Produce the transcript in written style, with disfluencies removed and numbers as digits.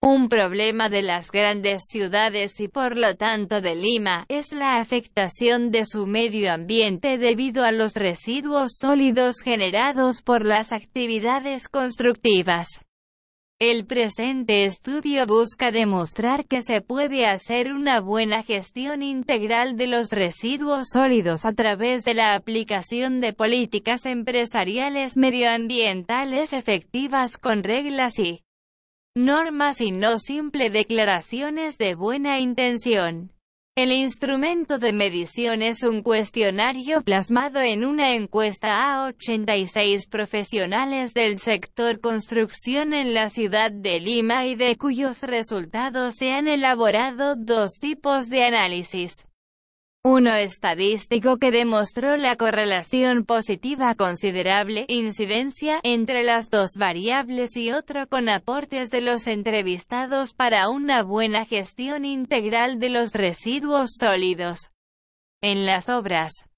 Un problema de las grandes ciudades y por lo tanto de Lima, es la afectación de su medio ambiente debido a los residuos sólidos generados por las actividades constructivas. El presente estudio busca demostrar que se puede hacer una buena gestión integral de los residuos sólidos a través de la aplicación de políticas empresariales medioambientales efectivas con reglas y normas y no simple declaraciones de buena intención. El instrumento de medición es un cuestionario plasmado en una encuesta a 86 profesionales del sector construcción en la ciudad de Lima y de cuyos resultados se han elaborado dos tipos de análisis. Uno estadístico que demostró la correlación positiva considerable, incidencia, entre las dos variables y otro con aportes de los entrevistados para una buena gestión integral de los residuos sólidos. En las obras